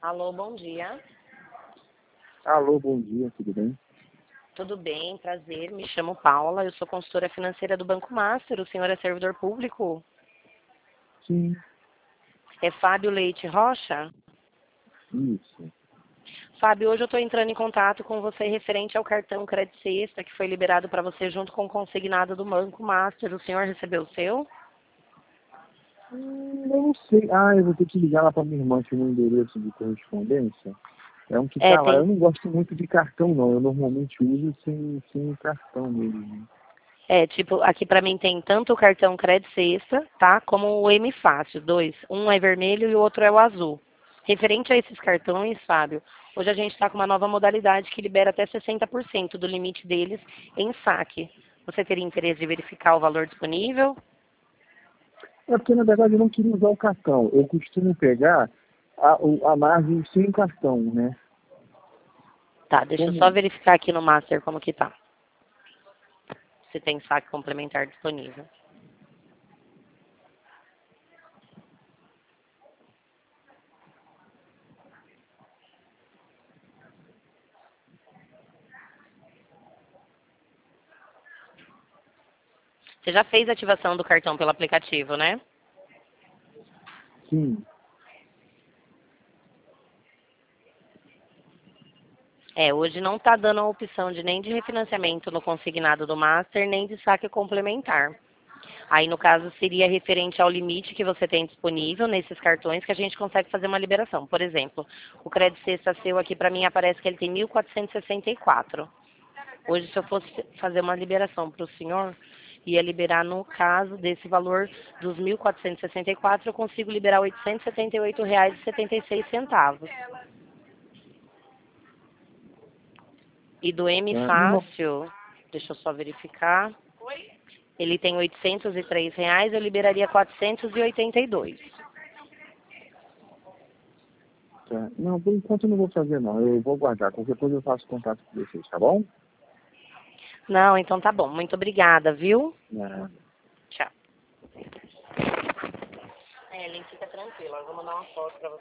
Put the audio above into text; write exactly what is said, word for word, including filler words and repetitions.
Alô, bom dia. Alô, bom dia, tudo bem? Tudo bem, prazer. Me chamo Paula, eu sou consultora financeira do Banco Master. O senhor é servidor público? Sim, É Fábio Leite Rocha? isso. Fábio, hoje eu estou entrando em contato com você referente ao cartão Crédito Sexta que foi liberado para você junto com o consignado do Banco Master. O senhor recebeu o seu? Hum, eu não sei. Ah, eu vou ter que ligar lá para minha irmã que no endereço de correspondência. É um que É, tá lá. tem. Eu não gosto muito de cartão, não. Eu normalmente uso sem, sem cartão mesmo. É, tipo, aqui para mim tem tanto o cartão Crédito Sexta, tá? Como o M Fácil, dois. Um é vermelho e o outro é o azul. Referente a esses cartões, Fábio, hoje a gente está com uma nova modalidade que libera até sessenta por cento do limite deles em saque. Você teria interesse de verificar o valor disponível? É porque, na verdade, eu não queria usar o cartão. Eu costumo pegar a, o- a margem sem cartão, né? Tá, deixa eu só Como... verificar aqui no Master como que tá. Se tem saque complementar disponível. Você já fez a ativação do cartão pelo aplicativo, né? Sim. É, hoje não está dando a opção de nem de refinanciamento no consignado do Master, nem de saque complementar. Aí, no caso, seria referente ao limite que você tem disponível nesses cartões que a gente consegue fazer uma liberação. Por exemplo, o crédito sexta seu aqui para mim aparece que ele tem mil quatrocentos e sessenta e quatro. Hoje, se eu fosse fazer uma liberação para o senhor, ia liberar no caso desse valor dos mil quatrocentos e sessenta e quatro, eu consigo liberar oitocentos e setenta e oito reais e setenta e seis centavos. E do M Tá? Não, Fácil, deixa eu só verificar. Ele tem oitocentos e três reais, eu liberaria quatrocentos e oitenta e dois. tá. Não, por enquanto eu não vou fazer, não. Eu vou guardar. Qualquer coisa eu faço contato com vocês, tá bom? Não, então tá bom. Muito obrigada, viu? É. Tchau. É, Ellen, fica tranquila. Eu vou mandar uma foto pra você.